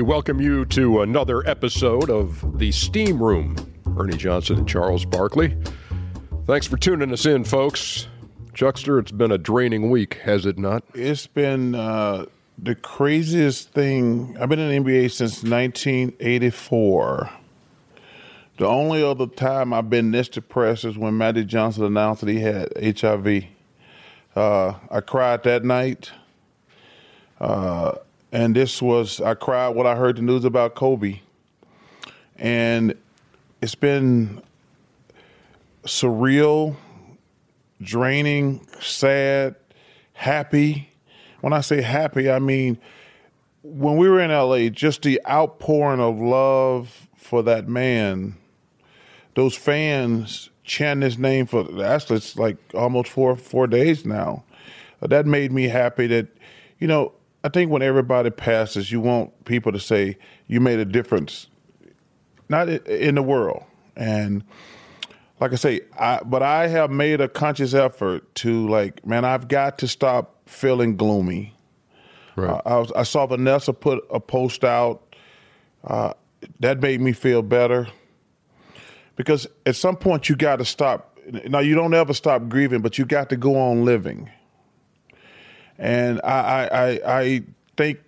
welcome you to another episode of The Steam Room. Ernie Johnson and Charles Barkley. Thanks for tuning us in, folks. Chuckster, it's been a draining week, has it not? It's been the craziest thing. I've been in the NBA since 1984. The only other time I've been this depressed is when Magic Johnson announced that he had HIV. I cried that night. And I cried when I heard the news about Kobe. And it's been surreal, draining, sad, happy. When I say happy, I mean, when we were in LA, just the outpouring of love for that man, those fans chanting his name actually it's like almost four days now. That made me happy that, I think when everybody passes, you want people to say you made a difference, not in the world. And like I say, but I have made a conscious effort to I've got to stop feeling gloomy. Right. I saw Vanessa put a post out. That made me feel better. Because at some point you got to stop. Now, you don't ever stop grieving, but you got to go on living. And I think,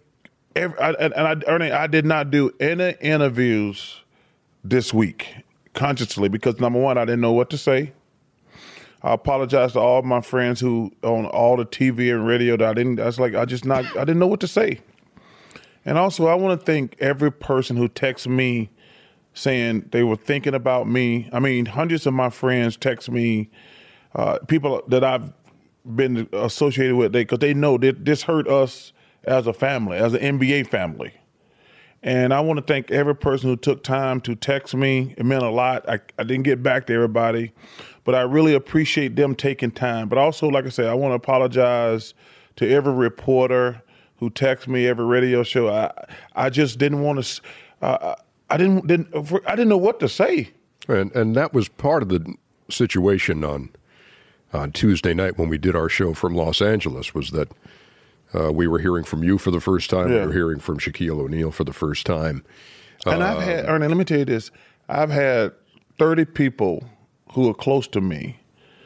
Ernie, I did not do any interviews this week consciously because, number one, I didn't know what to say. I apologize to all of my friends who on all the TV and radio that I didn't know what to say. And also, I want to thank every person who texted me saying they were thinking about me. I mean, hundreds of my friends text me, people that I've been associated with, because they know that this hurt us as a family, as an NBA family. And I want to thank every person who took time to text me. It meant a lot. I didn't get back to everybody, but I really appreciate them taking time. But also, like I said, I want to apologize to every reporter who texted me, every radio show. I just didn't want to. I didn't know what to say. And that was part of the situation on Tuesday night when we did our show from Los Angeles, was that we were hearing from you for the first time. Yeah. We were hearing from Shaquille O'Neal for the first time. And I've had, Ernie, let me tell you this. I've had 30 people who are close to me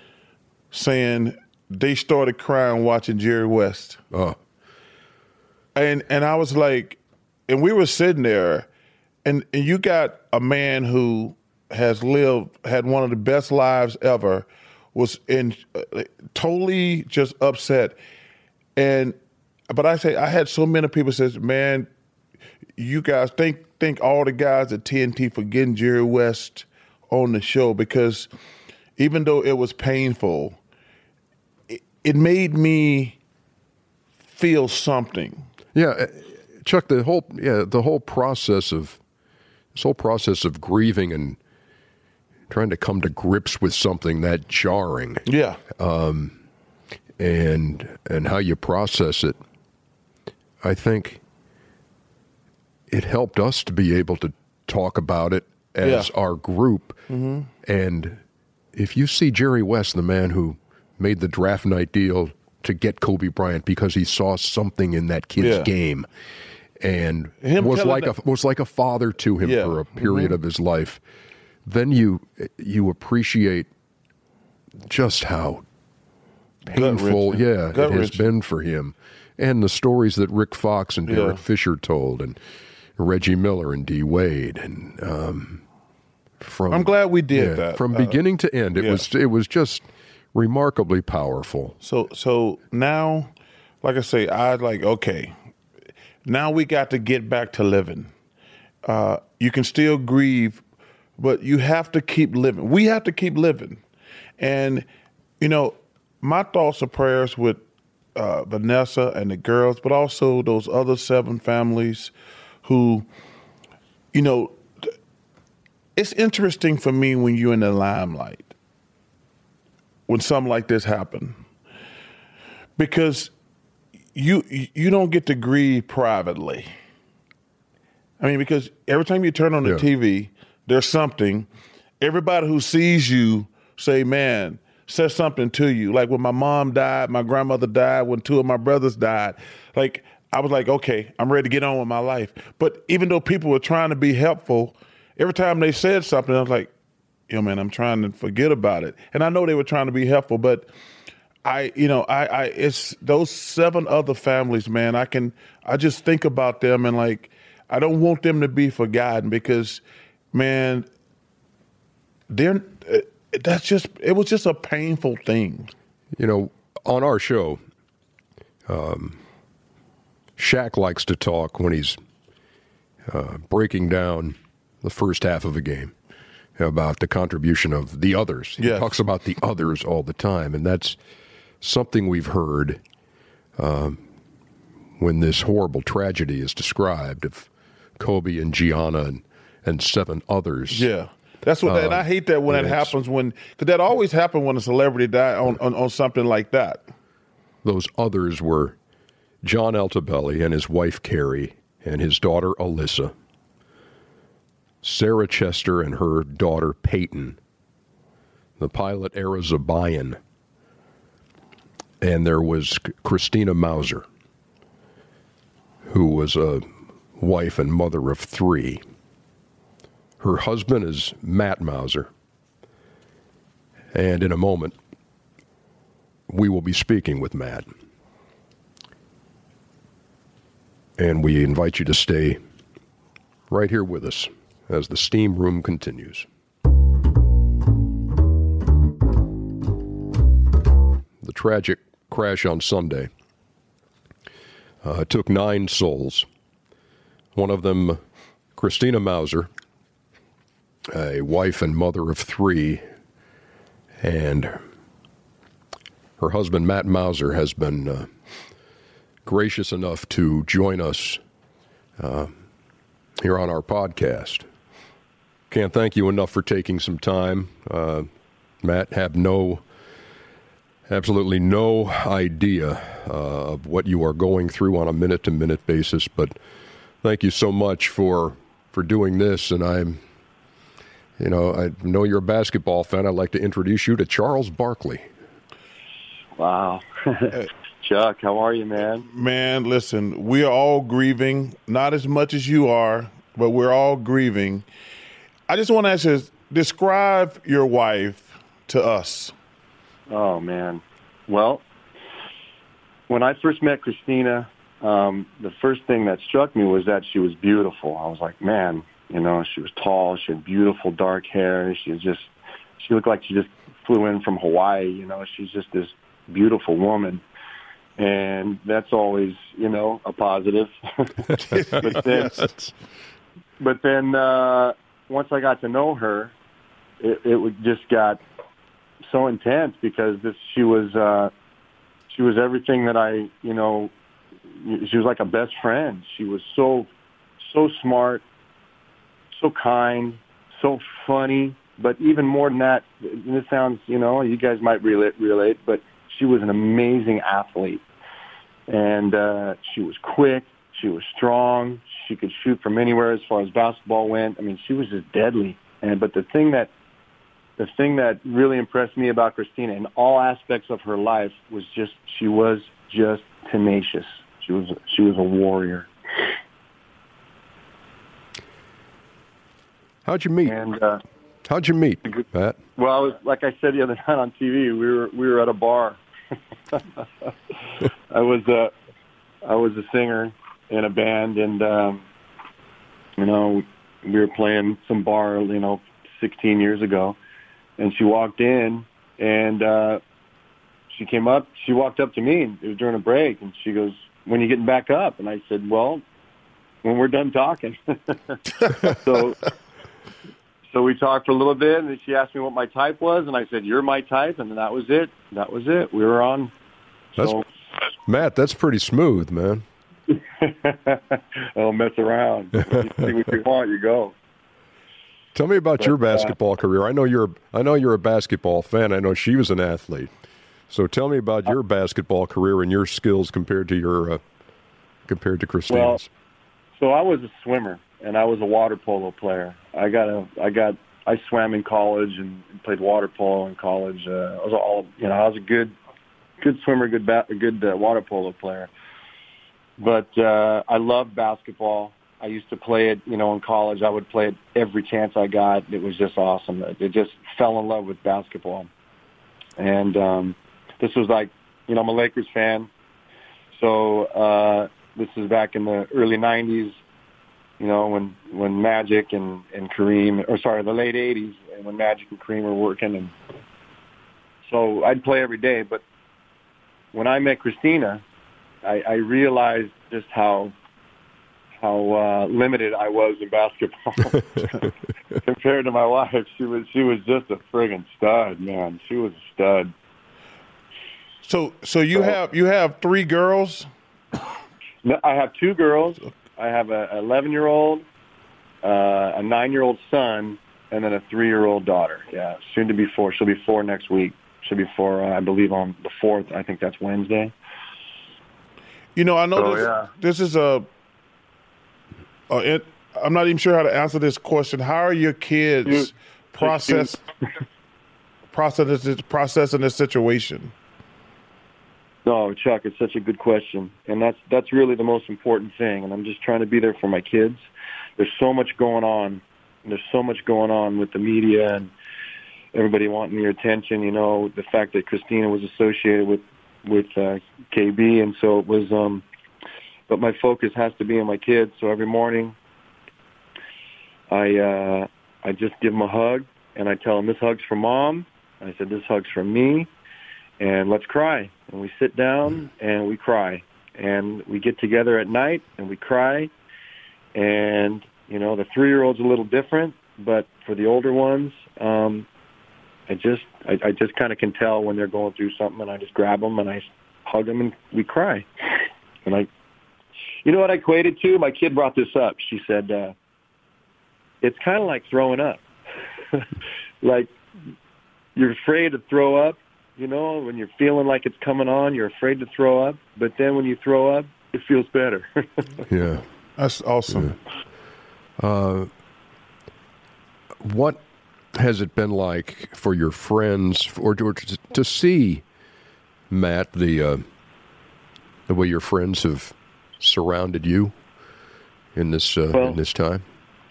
saying they started crying watching Jerry West. And I was like, and we were sitting there, and you got a man who had one of the best lives ever, was totally just upset. But I had so many people says, man, you guys thank all the guys at TNT for getting Jerry West on the show, because even though it was painful, it made me feel something. Yeah, Chuck, the whole process of grieving and trying to come to grips with something that jarring. Yeah. And how you process it, I think it helped us to be able to talk about it as our group. Mm-hmm. And if you see Jerry West, the man who made the draft night deal to get Kobe Bryant because he saw something in that kid's game and was like a father to him for a period of his life, then you appreciate just how painful it has been for him. And the stories that Rick Fox and Derek Fisher told, and Reggie Miller and D. Wade, and I'm glad we did that from beginning to end. It was just remarkably powerful. So now, like I say, okay, now we got to get back to living. You can still grieve, but you have to keep living. We have to keep living, and my thoughts and prayers with Vanessa and the girls, but also those other 7 families who, it's interesting for me when you're in the limelight, when something like this happens, because you don't get to grieve privately. I mean, because every time you turn on the TV, there's something. Everybody who sees you say, man, says something to you. Like when my mom died, my grandmother died, when 2 of my brothers died. Like, I was like, okay, I'm ready to get on with my life. But even though people were trying to be helpful, every time they said something, I was like, man, I'm trying to forget about it. And I know they were trying to be helpful, but it's those 7 other families, man. I just think about them and like, I don't want them to be forgotten because, man, it was just a painful thing. On our show, Shaq likes to talk when he's breaking down the first half of a game about the contribution of the others. He talks about the others all the time, and that's something we've heard when this horrible tragedy is described of Kobe and Gianna and 7 others. Yeah. That's what, and I hate that when that happens, because that always happens when a celebrity dies on something like that. Those others were John Altobelli and his wife Carrie and his daughter Alyssa, Sarah Chester and her daughter Peyton, the pilot Ara Zabayan, and there was Christina Mauser, who was a wife and mother of 3. Her husband is Matt Mauser, and in a moment, we will be speaking with Matt. And we invite you to stay right here with us as the Steam Room continues. The tragic crash on Sunday took 9 souls. One of them, Christina Mauser, a wife and mother of 3, and her husband, Matt Mauser, has been gracious enough to join us here on our podcast. Can't thank you enough for taking some time. Matt, have absolutely no idea of what you are going through on a minute-to-minute basis, but thank you so much for doing this, and I know you're a basketball fan. I'd like to introduce you to Charles Barkley. Wow. Chuck, how are you, man? Man, listen, we are all grieving, not as much as you are, but we're all grieving. I just want to ask you, describe your wife to us. Oh, man. Well, when I first met Christina, the first thing that struck me was that she was beautiful. I was like, man, she was tall. She had beautiful dark hair. She looked like she just flew in from Hawaii. She's just this beautiful woman. And that's always, a positive. but then once I got to know her, it just got so intense because she was everything that she was like a best friend. She was so smart, so kind, so funny, but even more than that, and this sounds, you guys might relate, but she was an amazing athlete. And she was quick, she was strong, she could shoot from anywhere as far as basketball went. I mean, she was just deadly. But the thing that really impressed me about Christina in all aspects of her life was she was just tenacious. She was a warrior. How'd you meet? How'd you meet, Pat? Well, like I said the other night on TV, we were at a bar. I was a singer in a band, and we were playing some bar, 16 years ago, and she walked in, and she walked up to me, and it was during a break, and she goes, "When are you getting back up?" And I said, "Well, when we're done talking." So we talked for a little bit, and then she asked me what my type was, and I said, "You're my type," and then that was it. We were on. Matt, that's pretty smooth, man. Don't mess around. You see what you want, you go. Tell me about your basketball career. I know you're a basketball fan. I know she was an athlete. So tell me about your basketball career and your skills compared to Christina's. Well, so I was a swimmer and I was a water polo player. I swam in college and played water polo in college. I was a good swimmer, good water polo player. But I love basketball. I used to play it, in college. I would play it every chance I got. It was just awesome. I just fell in love with basketball. And this was like, I'm a Lakers fan. So this is back in the early 90s, when Magic and Kareem, the late 80s, and when Magic and Kareem were working. And so I'd play every day. But when I met Christina, I realized just how limited I was in basketball compared to my wife. She was just a friggin' stud, man. She was a stud. So you have 3 girls? No, I have 2 girls. I have a 11-year-old, a 9-year-old son, and then a 3-year-old daughter. Yeah, soon to be 4. She'll be 4 next week. She'll be 4, I believe, on the 4th. I think that's Wednesday. I know this is I'm not even sure how to answer this question. How are your kids processing this situation? No, Chuck, it's such a good question, and that's really the most important thing. And I'm just trying to be there for my kids. There's so much going on. There's so much going on with the media and everybody wanting your attention. The fact that Christina was associated with KB, and so it was. But my focus has to be on my kids. So every morning, I just give them a hug, and I tell them, this hug's for Mom. And I said, this hug's for me, and let's cry. And we sit down and we cry, and we get together at night and we cry. And the 3-year-old's a little different, but for the older ones, I just kind of can tell when they're going through something, and I just grab them and I hug them and we cry. And what I equated to? My kid brought this up. She said, it's kind of like throwing up. Like you're afraid to throw up, when you're feeling like it's coming on, you're afraid to throw up. But then when you throw up, it feels better. Yeah. That's awesome. Yeah. What has it been like for your friends or to see, Matt, the way your friends have surrounded you in this time?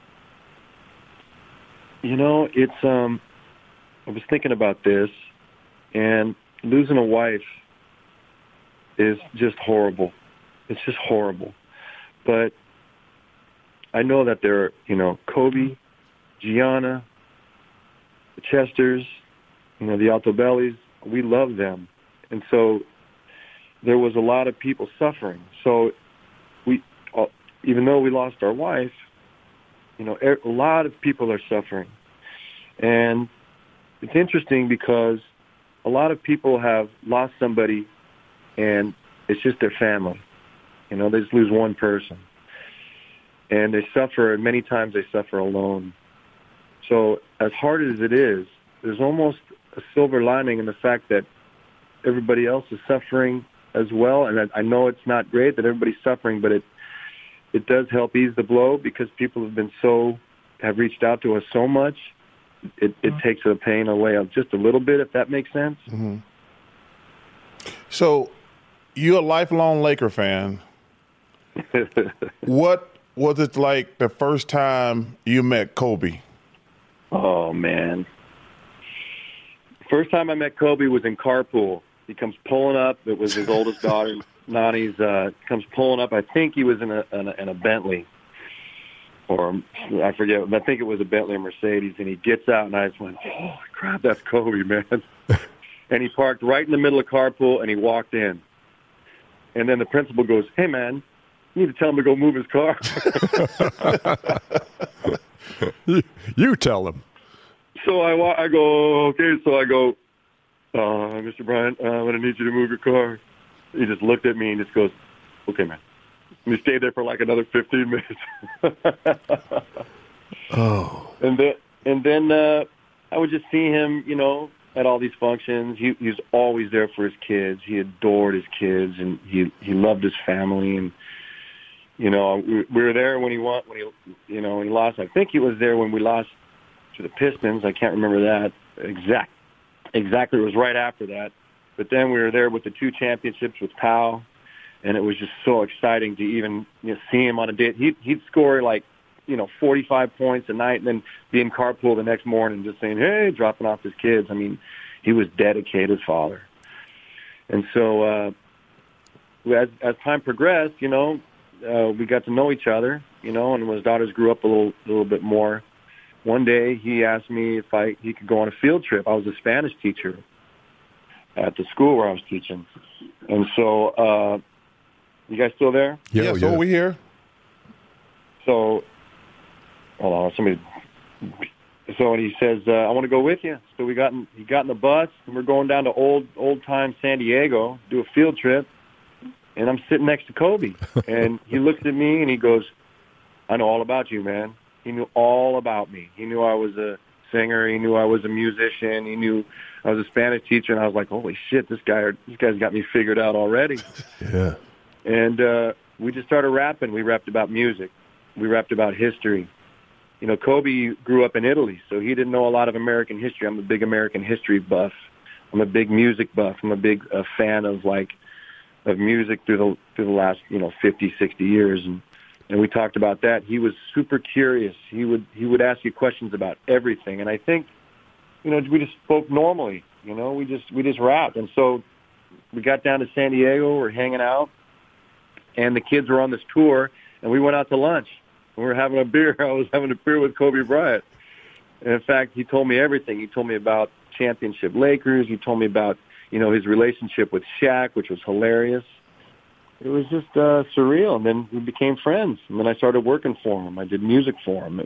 It's I was thinking about this, and losing a wife is just horrible. It's just horrible. But I know that there are, Kobe, Gianna, the Chesters, the Altobellis. We love them. And so there was a lot of people suffering. So even though we lost our wife, a lot of people are suffering. And it's interesting because a lot of people have lost somebody and it's just their family. They just lose one person. And they suffer, and many times they suffer alone. So as hard as it is, there's almost a silver lining in the fact that everybody else is suffering as well. And I know it's not great that everybody's suffering, but it does help ease the blow because people have reached out to us so much. It takes the pain away just a little bit, if that makes sense. Mm-hmm. So you're a lifelong Laker fan. What was it like the first time you met Kobe? Oh, man. First time I met Kobe was in carpool. He comes pulling up. It was his oldest daughter, Nani's, comes pulling up. I think he was in a Bentley. Or I forget. I think it was a Bentley or Mercedes. And he gets out, and I just went, holy crap, that's Kobe, man. And he parked right in the middle of carpool, and he walked in. And then the principal goes, hey, man, you need to tell him to go move his car. You tell him. So I go, okay. So I go, Mr. Bryant, I'm going to need you to move your car. He just looked at me and just goes, okay, man. And he stayed there for like another 15 minutes. Oh. And then I would just see him, at all these functions. He was always there for his kids. He adored his kids, and he loved his family. And we were there when he lost. I think he was there when we lost to the Pistons. I can't remember that exactly. It was right after that. But then we were there with the 2 championships with Powell. and it was just so exciting to even see him on a day. He'd score like 45 points a night, and then be in carpool the next morning, just saying, "Hey," dropping off his kids. I mean, he was dedicated father. And so as time progressed, we got to know each other, and when his daughters grew up a little bit more, one day he asked me if he could go on a field trip. I was a Spanish teacher at the school where I was teaching. And so, you guys still there? Yeah, so we're here. So, hold on, So he says, "I want to go with you." So he got in the bus, and we're going down to old time San Diego, do a field trip, and I'm sitting next to Kobe, and he looks at me and he goes, "I know all about you, man." He knew all about me. He knew I was a singer. He knew I was a musician. He knew I was a Spanish teacher, and I was like, "Holy shit, this guy's got me figured out already." Yeah. And we just started rapping. We rapped about music. We rapped about history. Kobe grew up in Italy, so he didn't know a lot of American history. I'm a big American history buff. I'm a big music buff. I'm a big fan of music through the last 50, 60 years, and we talked about that. He was super curious. He would ask you questions about everything, and I think we just spoke normally. We just rapped, and so we got down to San Diego. We're hanging out, and the kids were on this tour, and we went out to lunch. We were having a beer. I was having a beer with Kobe Bryant. And in fact, he told me everything. He told me about championship Lakers. He told me about, his relationship with Shaq, which was hilarious. It was just surreal. And then we became friends. And then I started working for him. I did music for him. It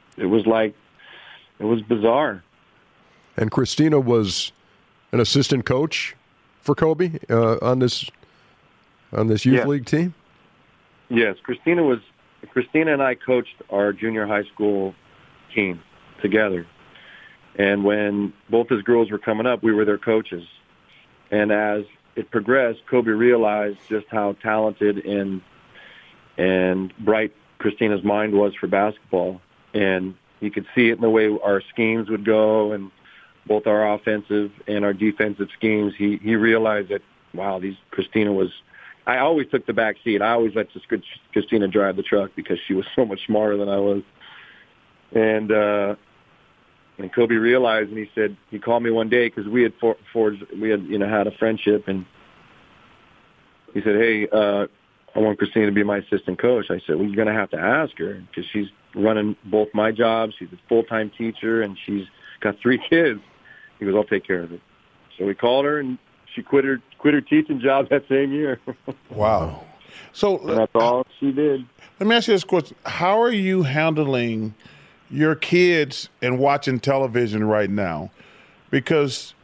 was bizarre. And Christina was an assistant coach for Kobe on this youth league team? Yes, Christina and I coached our junior high school team together. And when both his girls were coming up, we were their coaches. And as it progressed, Kobe realized just how talented and bright Christina's mind was for basketball. And he could see it in the way our schemes would go, and both our offensive and our defensive schemes. He realized that, wow, Christina was... I always took the back seat. I always let Christina drive the truck because she was so much smarter than I was. And Kobe realized, and he called me one day because we had had a friendship, and he said, "Hey, I want Christina to be my assistant coach." I said, "Well, you're going to have to ask her because she's running both my jobs. She's a full-time teacher, and she's got 3 kids." He goes, "I'll take care of it." So we called her, and she quit her teaching job that same year. Wow. So and that's all she did. Let me ask you this question. How are you handling your kids and watching television right now? Because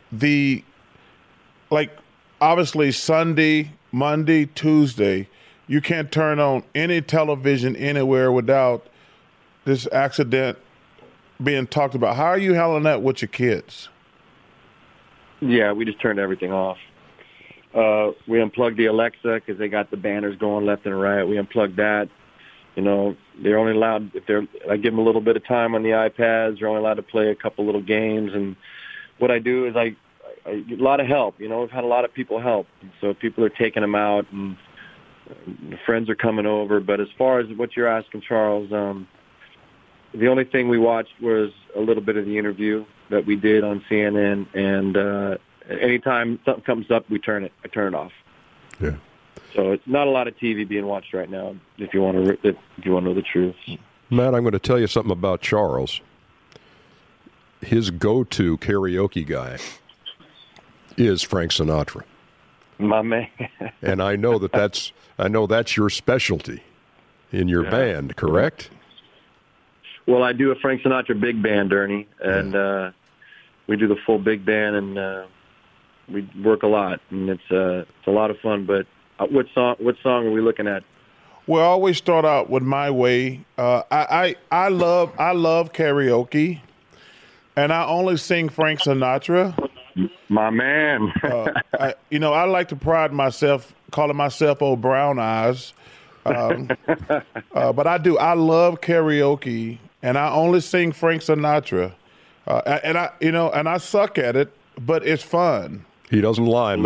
obviously Sunday, Monday, Tuesday, you can't turn on any television anywhere without this accident being talked about. How are you handling that with your kids? Yeah, we just turned everything off. We unplugged the Alexa because they got the banners going left and right. We unplugged that. They're only allowed, I give them a little bit of time on the iPads. They're only allowed to play a couple little games. And what I do is I get a lot of help. We've had a lot of people help. So people are taking them out, and friends are coming over. But as far as what you're asking, Charles, the only thing we watched was a little bit of the interview that we did on CNN, and anytime something comes up, I turn it off. Yeah. So it's not a lot of TV being watched right now. If you want to know the truth, Matt, I'm going to tell you something about Charles. His go-to karaoke guy is Frank Sinatra. My man. And I know that's your specialty in your band, correct? Well, I do a Frank Sinatra big band, Ernie, and we do the full big band, and we work a lot, and it's a lot of fun. But what song are we looking at? We'll always start out with My Way. I love karaoke, and I only sing Frank Sinatra. My man. I like to pride myself, calling myself Old Brown Eyes. But I love karaoke, and I only sing Frank Sinatra. And I suck at it, but it's fun. He doesn't lie, Matt.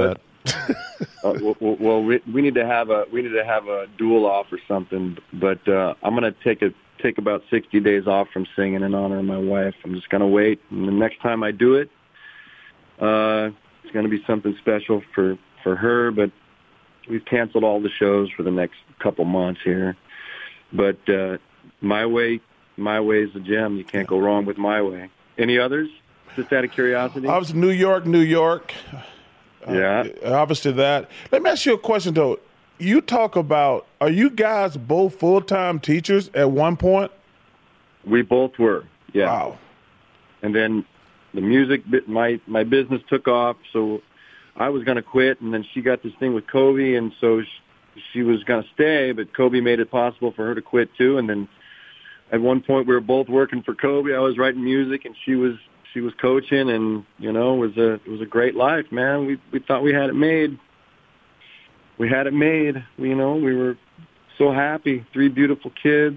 Well, we need to have a duel off or something. But I'm gonna take about 60 days off from singing in honor of my wife. I'm just gonna wait, and the next time I do it, it's gonna be something special for her. But we've canceled all the shows for the next couple months here. But my way is the gem. You can't go wrong with my way. Any others? Just out of curiosity. I was in New York. Yeah. Obviously that. Let me ask you a question, though. You talk about, are you guys both full-time teachers at one point? We both were, yeah. Wow. And then the music, my business took off, so I was going to quit, and then she got this thing with Kobe, and so she was going to stay, but Kobe made it possible for her to quit too. And then at one point we were both working for Kobe. I was writing music, and she was coaching, and it was a great life, man. We thought we had it made. We had it made. We were so happy. 3 beautiful kids.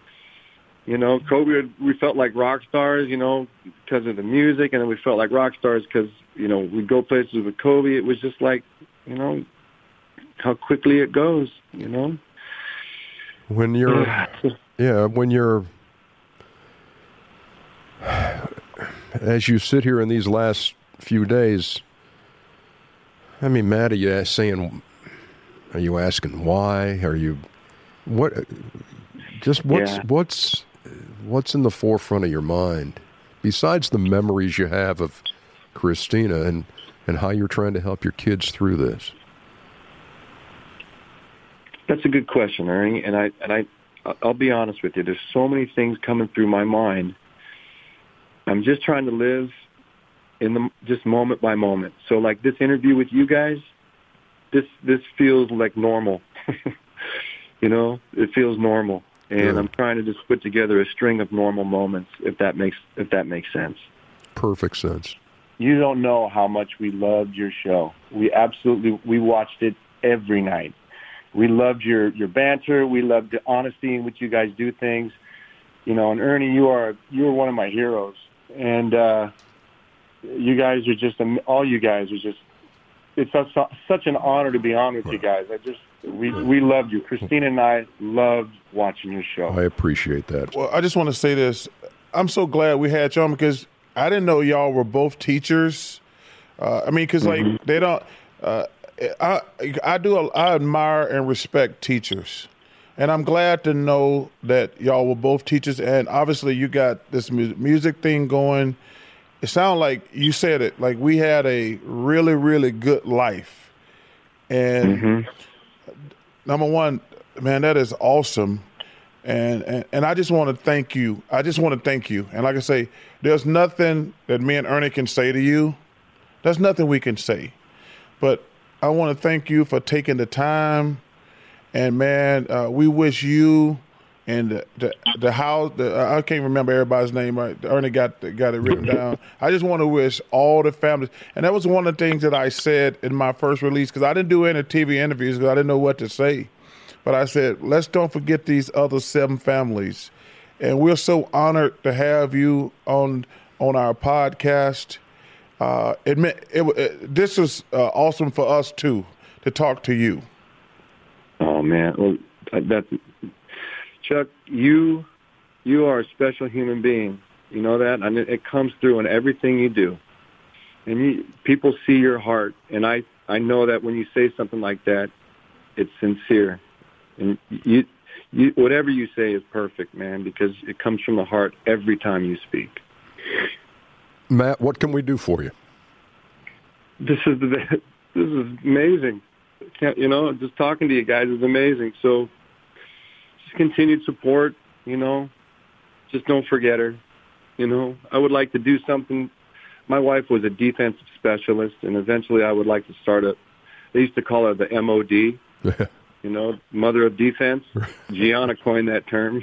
Kobe, we felt like rock stars, because of the music, and then we felt like rock stars because we'd go places with Kobe. It was just like, how quickly it goes. When you're as you sit here in these last few days, I mean, Matt, are you asking why? What's in the forefront of your mind besides the memories you have of Christina and how you're trying to help your kids through this? That's a good question, Ernie. And I'll be honest with you. There's so many things coming through my mind. I'm just trying to live just moment by moment. So like this interview with you guys, this feels like normal. It feels normal. And I'm trying to just put together a string of normal moments, if that makes sense. Perfect sense. You don't know how much we loved your show. We watched it every night. We loved your banter. We loved the honesty in which you guys do things. And Ernie, you are one of my heroes. And you guys are just all you guys are just. It's such an honor to be on with you guys. We loved you. Christina and I loved watching your show. I appreciate that. Well, I just want to say this. I'm so glad we had you on because I didn't know y'all were both teachers. Because like they don't. I admire and respect teachers, and I'm glad to know that y'all were both teachers. And obviously, you got this music thing going. It sounds like you said it. Like we had a really, really good life. And number one, man, that is awesome. And I just want to thank you. And like I say, there's nothing that me and Ernie can say to you. There's nothing we can say. But I want to thank you for taking the time. And, man, we wish you and the house, I can't remember everybody's name, right? Ernie got it written down. I just want to wish all the families. And that was one of the things that I said in my first release because I didn't do any TV interviews because I didn't know what to say. But I said, let's don't forget these other 7 families. And we're so honored to have you on our podcast. This is awesome for us, too, to talk to you. Oh, man. Well, Chuck, you are a special human being. You know that? And it comes through in everything you do. And people see your heart. And I know that when you say something like that, it's sincere. And you whatever you say is perfect, man, because it comes from the heart every time you speak. Matt, what can we do for you? This is amazing. Just talking to you guys is amazing. So just continued support, just don't forget her. I would like to do something. My wife was a defensive specialist, and eventually I would like to start they used to call her the MOD, mother of defense. Gianna coined that term.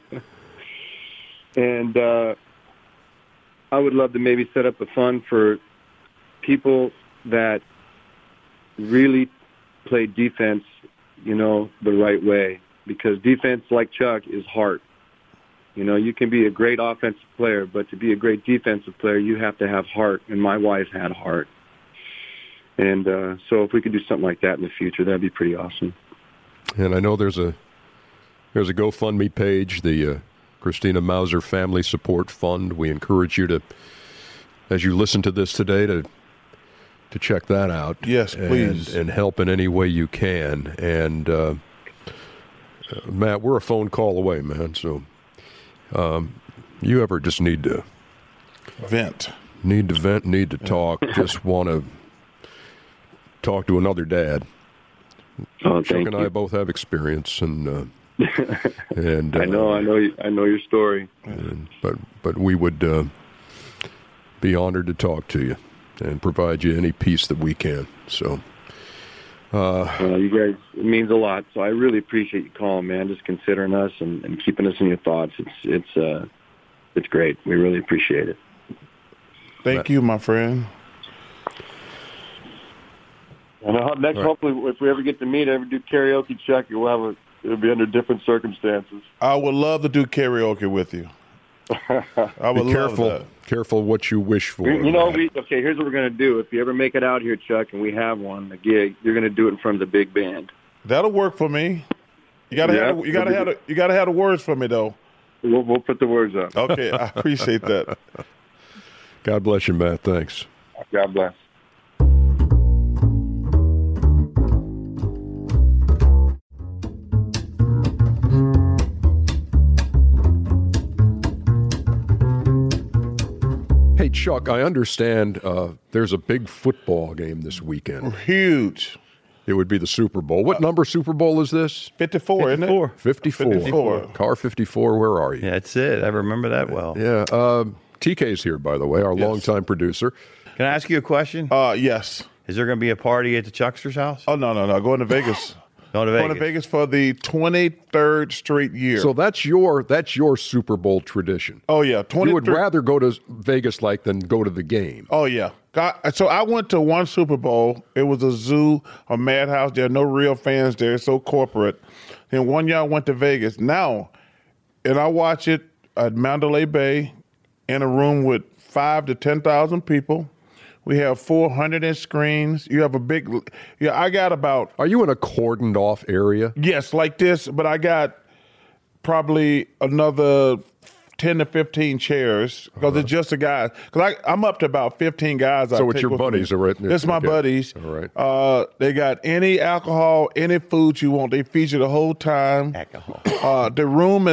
And I would love to maybe set up a fund for people that really play defense, the right way. Because defense, like Chuck, is heart. You can be a great offensive player, but to be a great defensive player, you have to have heart. And my wife had heart. And so if we could do something like that in the future, that'd be pretty awesome. And I know there's a GoFundMe page, the Christina Mauser Family Support Fund. We encourage you to, as you listen to this today, to check that out. Yes, please. And help in any way you can. And Matt, we're a phone call away, man. So you ever just need to vent, need to talk, just want to talk to another dad. Oh, Chuck and I both have experience, and I know your story. But we would be honored to talk to you and provide you any peace that we can. So, you guys, it means a lot. So I really appreciate you calling, man. Just considering us and keeping us in your thoughts. It's great. We really appreciate it. Thank you, my friend. And next, right. Hopefully, if we ever get to meet, ever do karaoke, Chuck, it'll be under different circumstances. I would love to do karaoke with you. I would love that. Careful what you wish for. Here's what we're going to do. If you ever make it out here, Chuck, and we have a gig, you're going to do it in front of the big band. That'll work for me. You gotta have the words for me, though. We'll put the words up. Okay, I appreciate that. God bless you, Matt. Thanks. God bless. Hey, Chuck, I understand there's a big football game this weekend. Huge. It would be the Super Bowl. What number Super Bowl is this? 54, isn't it? 54. Car 54, where are you? Yeah, that's it. I remember that well. Yeah. TK's here, by the way, our longtime producer. Can I ask you a question? Yes. Is there going to be a party at the Chuckster's house? Oh, no. Going to Vegas. Going to Vegas for the 23rd straight year. So that's your Super Bowl tradition. Oh, yeah. You would rather go to Vegas than go to the game. Oh, yeah. So I went to one Super Bowl. It was a zoo, a madhouse. There are no real fans there. It's so corporate. Then one year I went to Vegas. Now, and I watch it at Mandalay Bay in a room with 5,000 to 10,000 people. We have 400 screens. You have a big, I got about. Are you in a cordoned off area? Yes, like this, but I got probably another 10 to 15 chairs because it's just the guys. Because I'm up to about 15 guys. So it's your buddies, right? It's my buddies. All right. They got any alcohol, any food you want. They feature the whole time. Alcohol. The room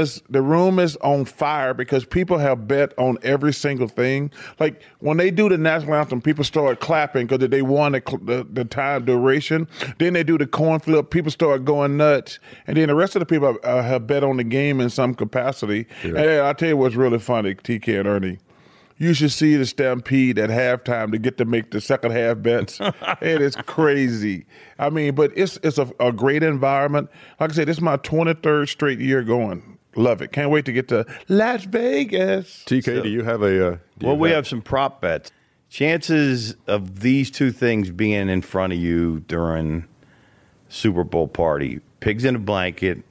is on fire because people have bet on every single thing. Like when they do the national anthem, people start clapping because they won the time duration. Then they do the coin flip. People start going nuts, and then the rest of the people have bet on the game in some capacity. Yeah. And I tell you what's really funny, TK and Ernie. You should see the Stampede at halftime to get to make the second half bets. It is crazy. I mean, but it's a great environment. Like I said, this is my 23rd straight year going. Love it. Can't wait to get to Las Vegas. TK, do you have a... we have some prop bets. Chances of these two things being in front of you during Super Bowl party, pigs in a blanket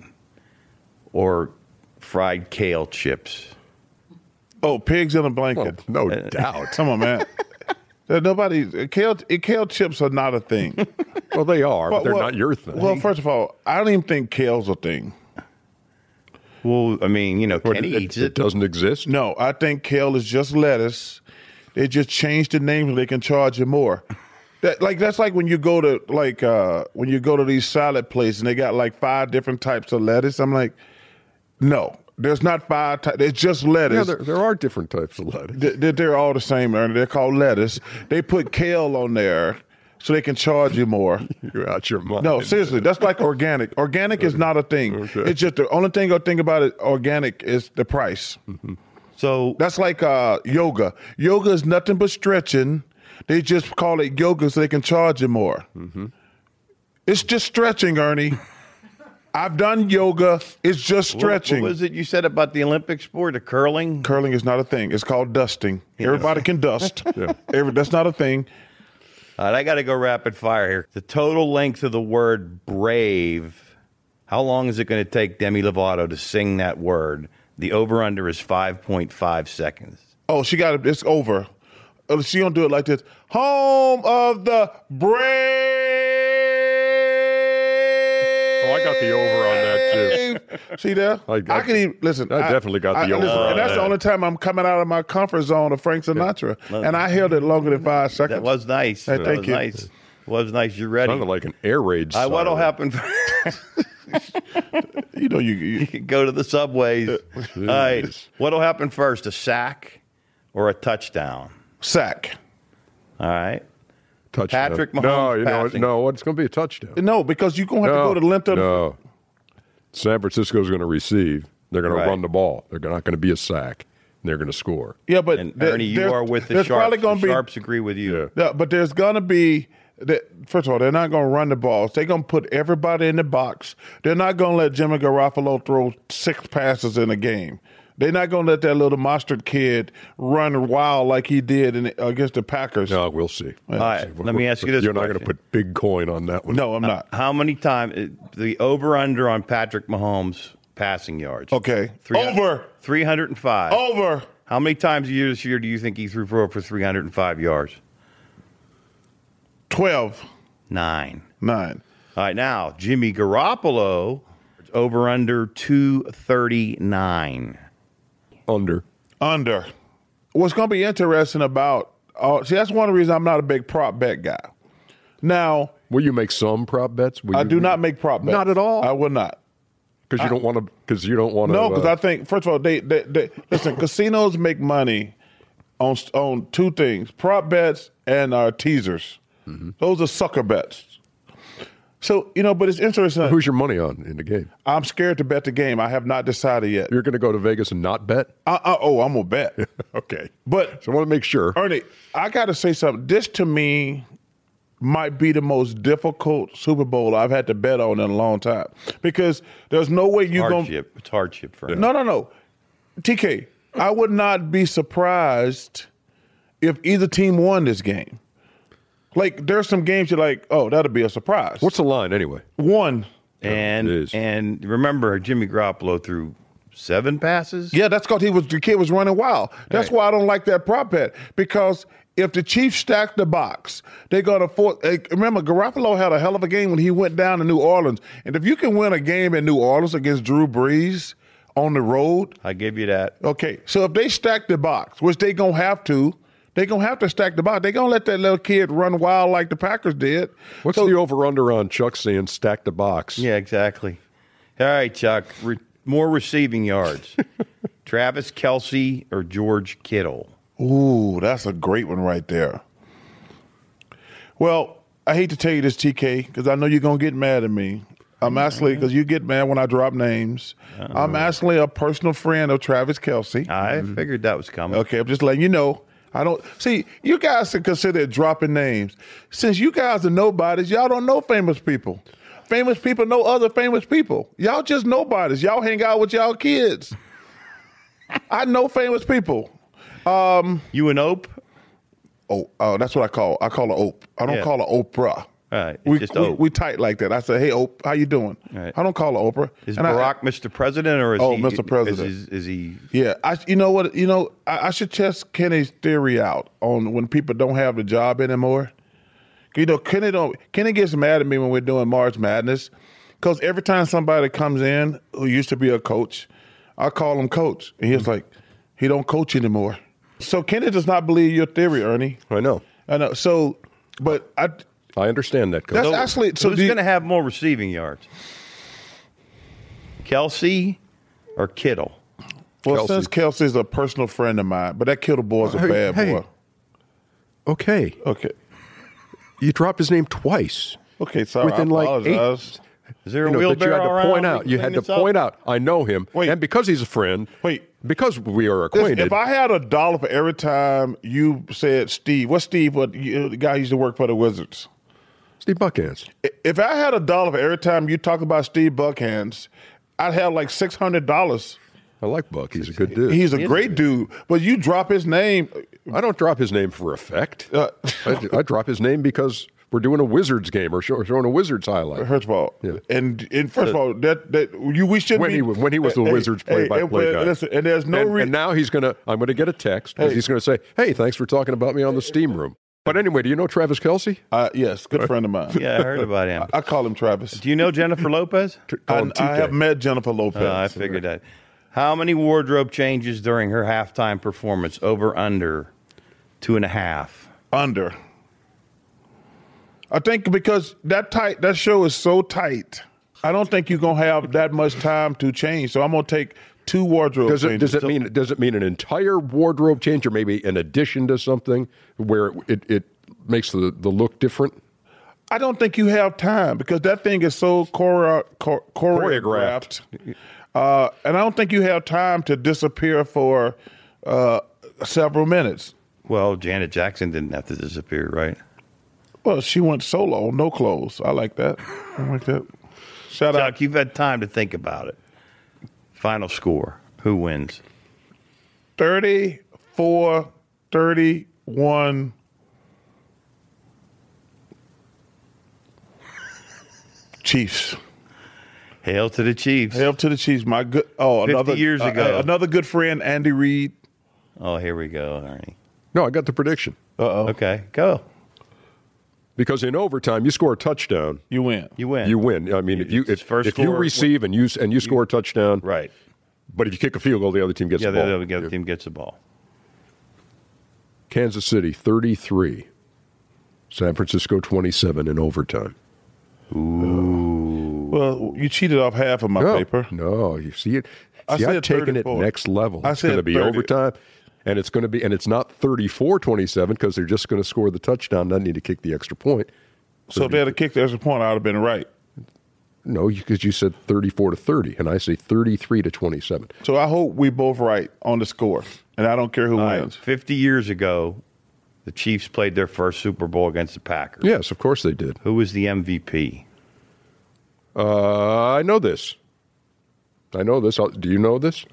or fried kale chips. Oh, pigs in a blanket. Oh, no doubt. Come on, man. Kale chips are not a thing. Well, they are, but they're not your thing. Well, first of all, I don't even think kale's a thing. Well, I mean, Kenny eats it. It doesn't exist? No, I think kale is just lettuce. They just changed the name so they can charge you more. That's like when you go to these salad places and they got like 5 different types of lettuce. I'm like, no. There's not 5 types. It's just lettuce. Yeah, there are different types of lettuce. They're all the same, Ernie. They're called lettuce. They put kale on there so they can charge you more. You're out your mind. No, seriously. That's like organic. Organic is not a thing. Okay. It's just the only thing I think about it organic is the price. Mm-hmm. So that's like yoga. Yoga is nothing but stretching. They just call it yoga so they can charge you more. Mm-hmm. It's just stretching, Ernie. I've done yoga. It's just stretching. What was it you said about the Olympic sport, the curling? Curling is not a thing. It's called dusting. Everybody can dust. Yeah. That's not a thing. All right, I got to go rapid fire here. The total length of the word brave, how long is it going to take Demi Lovato to sing that word? The over-under is 5.5 seconds. Oh, she got it. It's over. She don't do it like this. Home of the brave. Oh, I got the over on that too. See there? I can even listen. I definitely got the over on and that's that. the only time I'm coming out of my comfort zone of Frank Sinatra, and I held it longer than 5 seconds. That was nice. Hey, That thank was you. nice. It was nice. You're ready. Sounded like an air raid siren. What'll happen? You know, you You can go to the subways. All right. What'll happen first, a sack or a touchdown? sack. All right. Touchdown. Patrick Mahomes No, you know, passing. no, it's going to be a touchdown. No, because you're gonna have to go to the length of. No. San Francisco's going to receive. They're going Right. to run the ball. They're not going to be a sack. They're going to score. Yeah, but And Ernie, you there's- are with the there's Sharps. probably gonna The be. Sharps agree with you. Yeah. Yeah, but there's gonna be. First of all, they're not going to run the balls. They're going to put everybody in the box. They're not going to let Jimmy Garoppolo throw 6 passes in a game. They're not going to let that little mustard kid run wild like he did against the Packers. No, we'll see. All right. Let me ask you this You're not going to question. put big coin on that one. No, I'm not. How many times the over/under on Patrick Mahomes passing yards? Okay. 300 Over. 305. Over. How many times this year do you think he threw for over 305 yards? 12. 9. 9. All right, now Jimmy Garoppolo over/under 239. Under. Under. What's going to be interesting about see, that's one of the reasons I'm not a big prop bet guy. Now, Will you make some prop bets? I do not make prop bets. Not at all? I will not. Because you don't want to. Because you don't want to. No, because I think first of all, they listen. Casinos make money on 2 things: prop bets and teasers. Mm-hmm. Those are sucker bets. So but it's interesting. Who's your money on in the game? I'm scared to bet the game. I have not decided yet. You're going to go to Vegas and not bet? I'm gonna bet. Okay. But So I want to make sure. Ernie, I got to say something. This to me might be the most difficult Super Bowl I've had to bet on in a long time because there's no way you're going. Hardship. It's hardship for him. No. TK, I would not be surprised if either team won this game. Like, there's some games you're like, oh, that'll be a surprise. What's the line anyway? 1? And It is. and remember, Jimmy Garoppolo threw 7 passes. Yeah, that's because the kid was running wild. That's Right. why I don't like that prop bet because if the Chiefs stack the box, they're going to force. Remember, Garoppolo had a hell of a game when he went down to New Orleans. And if you can win a game in New Orleans against Drew Brees on the road, I give you that. okay. So if they stack the box, which they're going to have to stack the box. They're going to let that little kid run wild like the Packers did. What's So- the over/under on Chuck saying stack the box? Yeah, exactly. All right, Chuck. More receiving yards. Travis Kelce or George Kittle? Ooh, that's a great one right there. Well, I hate to tell you this, TK, because I know you're going to get mad at me. I'm actually, because you get mad when I drop names. I'm actually a personal friend of Travis Kelce. I figured that was coming. Okay, I'm just letting you know. I don't see you guys should consider dropping names. Since you guys are nobodies, y'all don't know famous people. Famous people know other famous people. Y'all just nobodies. Y'all hang out with y'all kids. I know famous people. You and Ope? Oh, that's what I call. I call her Ope. I don't Yeah. call her Oprah. All right, We, just we, Ope. we tight like that. I say, hey, Ope, how you doing? Right. I don't call her Oprah. Is And Barack Mr. President or is Oh, he? Mr. President. Is he? Yeah, you know what? I should test Kenny's theory out on when people don't have the job anymore. Kenny gets mad at me when we're doing March Madness because every time somebody comes in who used to be a coach, I call him coach, and he's like, he don't coach anymore. So Kenny does not believe your theory, Ernie. I know. I know. So, but I understand that, Coach. That's actually so. Who's going to have more receiving yards? Kelsey or Kittle? Well, Kelce. since Kelsey's a personal friend of mine, but that Kittle boy's a bad boy. Okay. Okay. You dropped his name twice. Okay, sorry. Within I like apologize. Is there a that you wheelbarrow had to around? point We out. can You clean had to this up? point out. I know him, Wait. and because he's a friend. Wait. Because we are Listen, acquainted. if I had $1 for every time you said Steve, what's Steve? The guy who used to work for the Wizards. Steve Buckhands. If I had $1 for every time you talk about Steve Buckhands, I'd have like $600. I like Buck. He's a good dude. He's a great dude, but you drop his name. I don't drop his name for effect. I drop his name because we're doing a Wizards game or showing a Wizards highlight. First of all, Yeah. and first of all, we should When he was the Wizards play-by-play guy. Listen, and there's no and now I'm going to get a text because he's going to say, "Hey, thanks for talking about me on the Steam Room." But anyway, do you know Travis Kelce? Yes, good friend of mine. Yeah, I heard about him. I call him Travis. Do you know Jennifer Lopez? Call him I TK. have met Jennifer Lopez. I figured that. How many wardrobe changes during her halftime performance? Over, under 2.5. Under. I think because that show is so tight, I don't think you're gonna have that much time to change. So I'm gonna take 2 wardrobe changes. Does it mean an entire wardrobe change or maybe an addition to something where it makes the look different? I don't think you have time because that thing is so choreographed. And I don't think you have time to disappear for several minutes. Well, Janet Jackson didn't have to disappear, right? Well, she went solo, no clothes. I like that. Shout out. Chuck, you've had time to think about it. Final score. Who wins? 34-31. Chiefs. Hail to the Chiefs. Hail to the Chiefs. My good. 50 years ago. Another good friend, Andy Reid. Oh, here we go, Ernie. No, I got the prediction. Okay, go. Because in overtime, you score a touchdown, You win. You win. you win. I mean, if you score- receive and you score a touchdown, Right. but if you kick a field goal, the other team gets Yeah, the ball. the other team gets the ball. Kansas City 33, San Francisco 27 in overtime. Well, you cheated off half of my paper. No, you see it. I See, I'm said taking it 34. next level. I It's going to said be 30. overtime, and it's not 34-27 because they're just going to score the touchdown, not need to kick the extra point. So if they had kicked the extra point, I would have been right. No, because you said 34-30, and I say 33-27. So I hope we both right on the score, and I don't care who All right, wins. 50 years ago, the Chiefs played their first Super Bowl against the Packers. Yes, of course they did. Who was the MVP? I know this. Do you know this?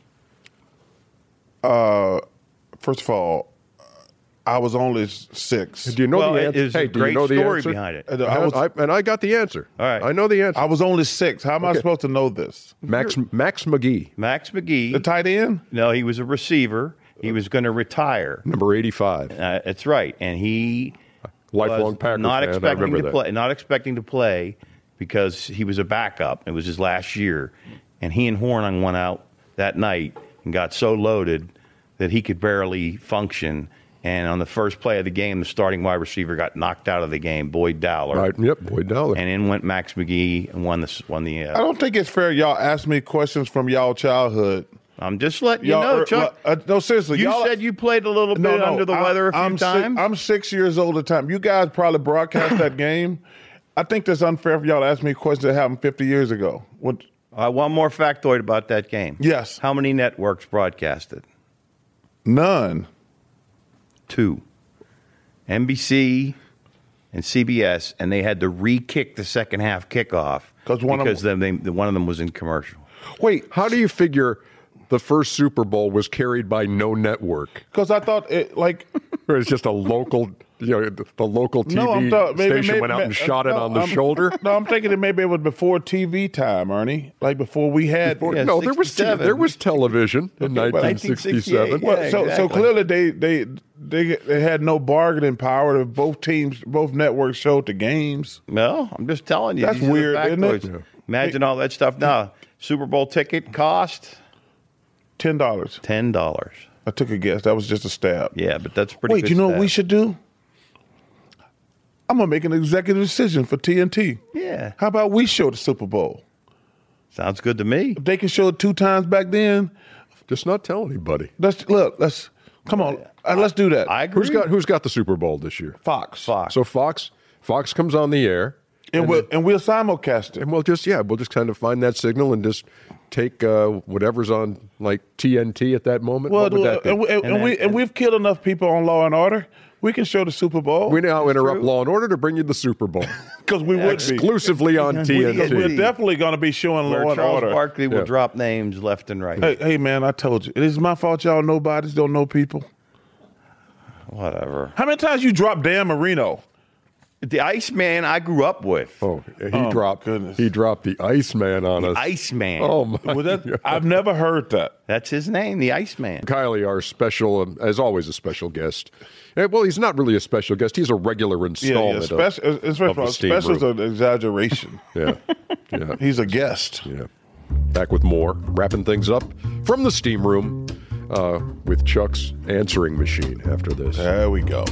First of all, I was only 6. Do you know Well, the answer? there's a do you great know the story answer? behind it. I got the answer. All right. I know the answer. I was only 6. How am I supposed to know this? Max McGee, Max McGee. The tight end? No, he was a receiver. He was going to retire. number 85. That's right, and he Lifelong was Packer not fan. I expecting remember to that. play. Not expecting to play because he was a backup. It was his last year, and he and Hornung went out that night and got so loaded that he could barely function. And on the first play of the game, the starting wide receiver got knocked out of the game, Boyd Dowler. Right. Yep. Boyd Dowler. And in went Max McGee and won the. I don't think it's fair y'all ask me questions from y'all childhood. I'm just letting you know, Chuck. No, seriously. You y'all, said you played a little bit under the weather a few I'm times. I'm 6 years old at the time. You guys probably broadcast that game. I think that's unfair for y'all to ask me questions that happened 50 years ago. What? One more factoid about that game. Yes. How many networks broadcasted? None. 2. NBC and CBS, and they had to re-kick the second half kickoff because one of them was in commercial. Wait, How do you figure the first Super Bowl was carried by no network? because I thought it like Or it's just a local, the local TV station went out and shot it on the shoulder? No, I'm thinking that maybe it was before TV time, Ernie. Like before we had. Yeah, No, 67. there was television in Okay, but 1967. Yeah, Well, so exactly. clearly they had no bargaining power. Both networks showed the games. No, I'm just telling you. That's these are the weird, isn't it? factoids. Imagine all that stuff. Now, Super Bowl ticket cost $10. $10. I took a guess. That was just a stab. Yeah, but that's pretty. Wait, good you know what stab. we should do? I'm gonna make an executive decision for TNT. Yeah, How about we show the Super Bowl? sounds good to me. If they can show it 2 times back then, Just not tell anybody. let's come on. Let's do that. I agree. Who's got the Super Bowl this year? Fox. So Fox comes on the air, And we'll simulcast it. and we'll just kind of find that signal and just take whatever's on like TNT at that moment. What would that be? and we've killed enough people on Law and Order. We can show the Super Bowl We now interrupt Law and Order to bring you the Super Bowl because we would be. exclusively on We're TNT. definitely going to be showing Where Law and Charles Order. Barkley will Yeah. drop names left and right. Hey, man, I told you. It is my fault y'all nobodies don't know people. Whatever. How many times you dropped Dan Marino? The Iceman I grew up with. Oh, goodness. he dropped the Iceman on us. Iceman. Oh my! Well, I've never heard that. That's his name, the Iceman. Kylie, our special, as always, a special guest. Well, he's not really a special guest. He's a regular installment of the Steam Special is Room. an exaggeration. Yeah. He's a guest. Yeah. Back with more, wrapping things up from the Steam Room with Chuck's answering machine after this. There we go.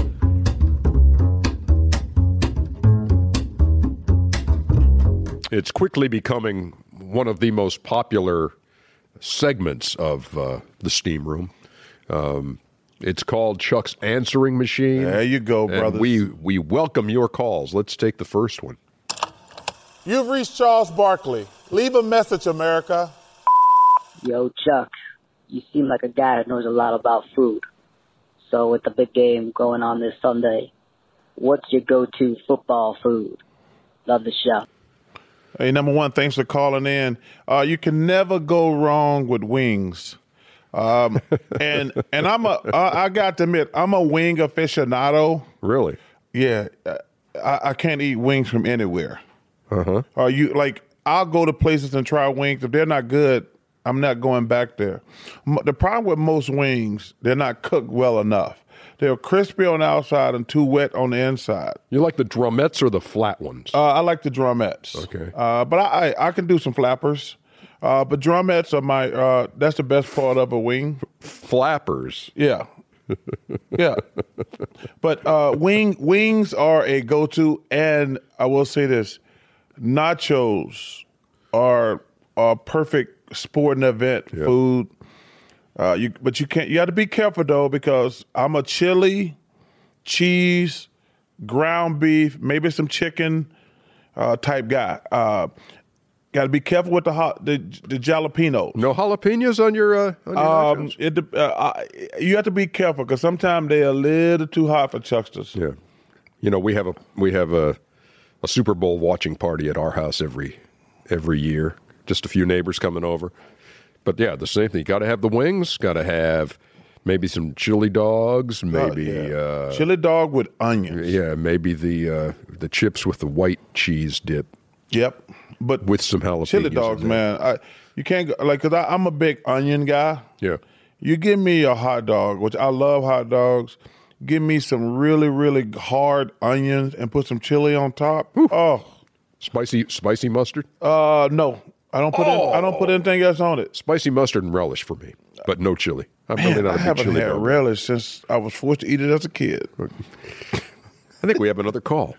It's quickly becoming one of the most popular segments of the Steam Room. It's called Chuck's answering machine. There you go, and brothers. we welcome your calls. Let's take the first one. You've reached Charles Barkley. Leave a message, America. Yo, Chuck, you seem like a guy that knows a lot about food. So with the big game going on this Sunday, what's your go-to football food? Love the show. Hey, number one, thanks for calling in. You can never go wrong with wings. And I got to admit, I'm a wing aficionado. Really? Yeah, I can't eat wings from anywhere. Uh-huh. I'll go to places and try wings. If they're not good, I'm not going back there. The problem with most wings, they're not cooked well enough. They're crispy on the outside and too wet on the inside. You like the drumettes or the flat ones? I like the drumettes. Okay. But I can do some flappers. But drumettes are that's the best part of a wing. Flappers. Yeah. Yeah. But wings are a go-to, and I will say this, nachos are perfect sporting event food. You got to be careful though, because I'm a chili, cheese, ground beef, maybe some chicken type guy. Got to be careful with the jalapenos. No jalapenos on your nachos? You have to be careful because sometimes they're a little too hot for Chucksters. Yeah. You know, we have a Super Bowl watching party at our house every year. Just a few neighbors coming over. But yeah, the same thing. You got to have the wings. Got to have maybe some chili dogs. Maybe chili dog with onions. Yeah, maybe the chips with the white cheese dip. Yep, but with some jalapenos. Chili dogs, man. You can't go because I'm a big onion guy. Yeah. You give me a hot dog, which I love hot dogs. Give me some really, really hard onions and put some chili on top. Ooh. Oh, spicy mustard? No. I don't put anything else on it. Spicy mustard and relish for me, but no chili. I'm really not a big chili dog. I haven't had relish since I was forced to eat it as a kid. I think we have another call.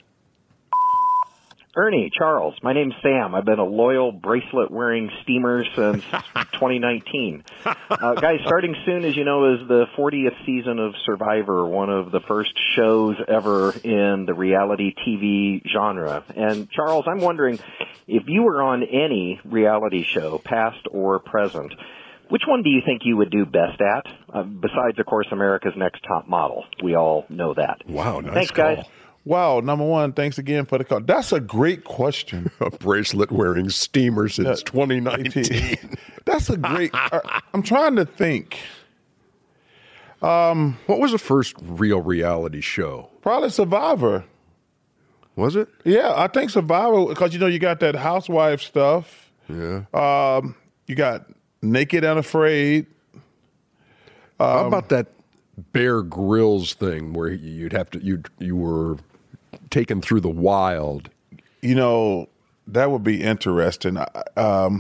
Ernie, Charles, my name's Sam. I've been a loyal bracelet-wearing steamer since 2019. Guys, starting soon, as you know, is the 40th season of Survivor, one of the first shows ever in the reality TV genre. And, Charles, I'm wondering, if you were on any reality show, past or present, which one do you think you would do best at? Besides, of course, America's Next Top Model. We all know that. Wow, nice Thanks, call. guys. Wow, number one, thanks again for the call. That's a great question. A bracelet-wearing steamer since 2019. That's a great... I'm trying to think. What was the first real reality show? Probably Survivor. Was it? Yeah, I think Survivor, because, you got that housewife stuff. Yeah. You got Naked and Afraid. How about that Bear Grylls thing where you were taken through the wild? That would be interesting. I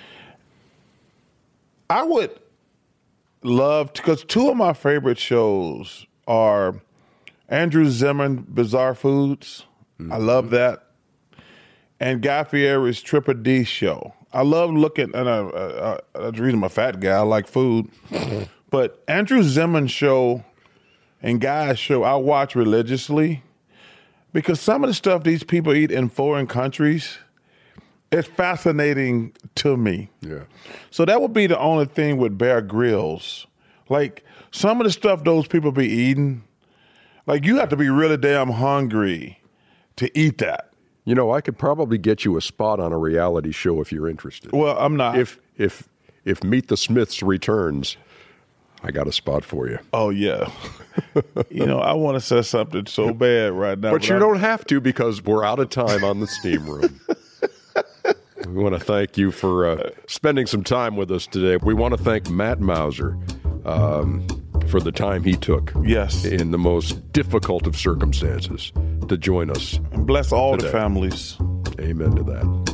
would love to, because two of my favorite shows are Andrew Zimmern, Bizarre Foods. I love that. And Guy Fieri's Triple D show. I love looking, and that's the reason I'm a fat guy. I like food. But Andrew Zimmern's show and Guy's show, I watch religiously because some of the stuff these people eat in foreign countries, it's fascinating to me. Yeah. So that would be the only thing with Bear Grylls. Like, some of the stuff those people be eating, like, you have to be really damn hungry to eat that. I could probably get you a spot on a reality show if you're interested. Well, I'm not. If Meet the Smiths returns, I got a spot for you. Oh, yeah. I want to say something so bad right now. But you don't have to because we're out of time on the Steam Room. We want to thank you for spending some time with us today. We want to thank Matt Mauser for the time he took in the most difficult of circumstances to join us. And bless all today. the families. Amen to that.